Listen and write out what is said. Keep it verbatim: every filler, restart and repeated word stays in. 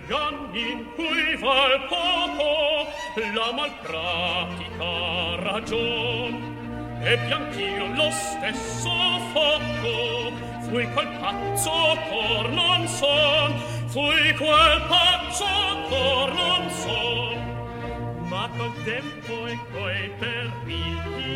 anni in cui val poco la malpratica ragion, e bianch'io lo stesso foco fui quel pazzo cor non son, fui quel pazzo cor non son, ma col tempo e coi perigli